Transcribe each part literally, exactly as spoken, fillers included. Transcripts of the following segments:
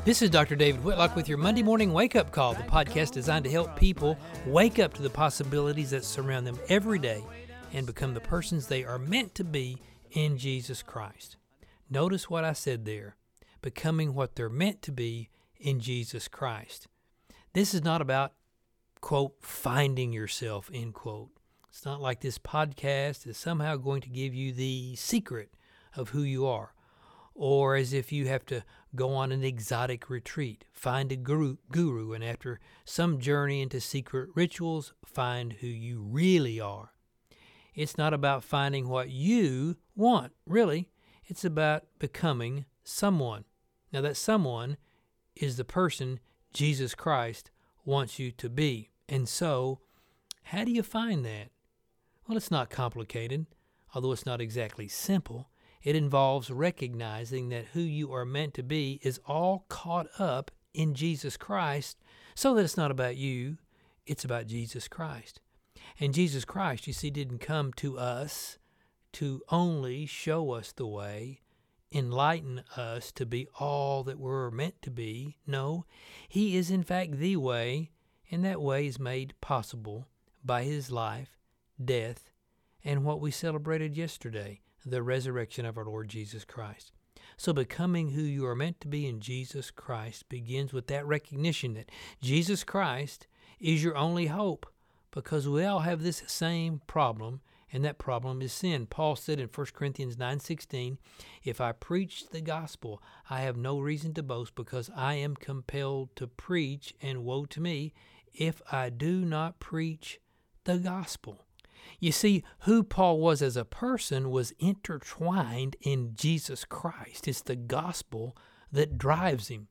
This is Doctor David Whitlock with your Monday Morning Wake Up Call, the podcast designed to help people wake up to the possibilities that surround them every day and become the persons they are meant to be in Jesus Christ. Notice what I said there, becoming what they're meant to be in Jesus Christ. This is not about, quote, finding yourself, end quote. It's not like this podcast is somehow going to give you the secret of who you are, or as if you have to go on an exotic retreat, find a guru, guru, and after some journey into secret rituals, find who you really are. It's not about finding what you want, really. It's about becoming someone. Now, that someone is the person Jesus Christ wants you to be. And so, how do you find that? Well, it's not complicated, although it's not exactly simple. It involves recognizing that who you are meant to be is all caught up in Jesus Christ, so that it's not about you, it's about Jesus Christ. And Jesus Christ, you see, didn't come to us to only show us the way, enlighten us to be all that we're meant to be. No, he is in fact the way, and that way is made possible by his life, death, and what we celebrated yesterday, the resurrection of our Lord Jesus Christ. So becoming who you are meant to be in Jesus Christ begins with that recognition that Jesus Christ is your only hope, because we all have this same problem, and that problem is sin. Paul said in First Corinthians nine sixteen, "If I preach the gospel, I have no reason to boast, because I am compelled to preach, and woe to me if I do not preach the gospel." You see, who Paul was as a person was intertwined in Jesus Christ. It's the gospel that drives him.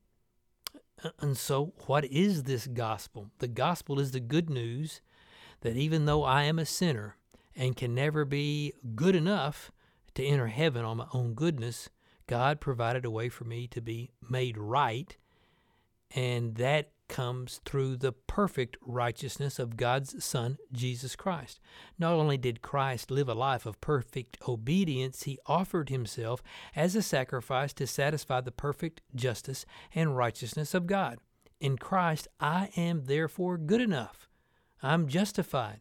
And so, what is this gospel? The gospel is the good news that even though I am a sinner and can never be good enough to enter heaven on my own goodness, God provided a way for me to be made right, and that comes through the perfect righteousness of God's Son, Jesus Christ. Not only did Christ live a life of perfect obedience, he offered himself as a sacrifice to satisfy the perfect justice and righteousness of God. In Christ, I am therefore good enough. I'm justified.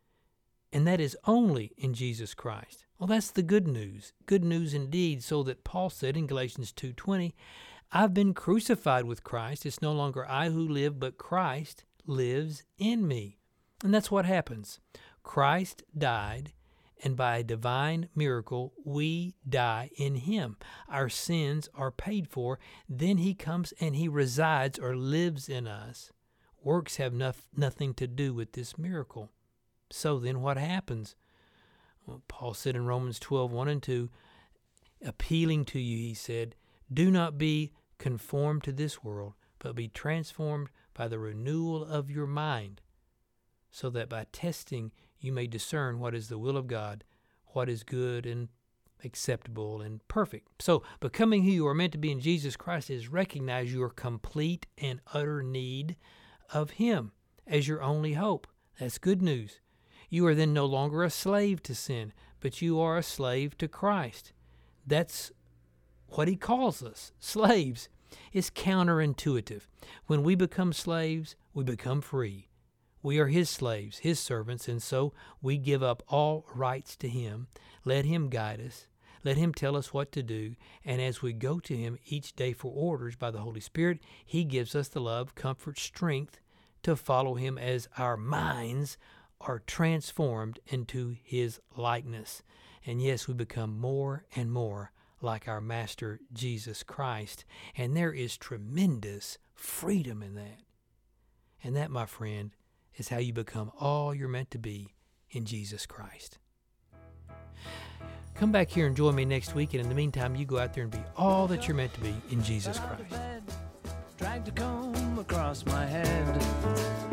And that is only in Jesus Christ. Well, that's the good news. Good news indeed, so that Paul said in Galatians two twenty, I've been crucified with Christ. It's no longer I who live, but Christ lives in me. And that's what happens. Christ died, and by a divine miracle, we die in him. Our sins are paid for. Then he comes and he resides or lives in us. Works have no, nothing to do with this miracle. So then what happens? Well, Paul said in Romans twelve, one and two, appealing to you, he said, do not be conformed to this world, but be transformed by the renewal of your mind, so that by testing you may discern what is the will of God, what is good and acceptable and perfect. So becoming who you are meant to be in Jesus Christ is recognize your complete and utter need of him as your only hope. That's good news. You are then no longer a slave to sin, but you are a slave to Christ. That's what he calls us, slaves. It's counterintuitive. When we become slaves, we become free. We are his slaves, his servants, and so we give up all rights to him. Let him guide us. Let him tell us what to do. And as we go to him each day for orders by the Holy Spirit, he gives us the love, comfort, strength to follow him as our minds are transformed into his likeness. And yes, we become more and more like our Master Jesus Christ. And there is tremendous freedom in that. And that, my friend, is how you become all you're meant to be in Jesus Christ. Come back here and join me next week, and in the meantime, you go out there and be all that you're meant to be in Jesus Christ. Dragged a comb across my head.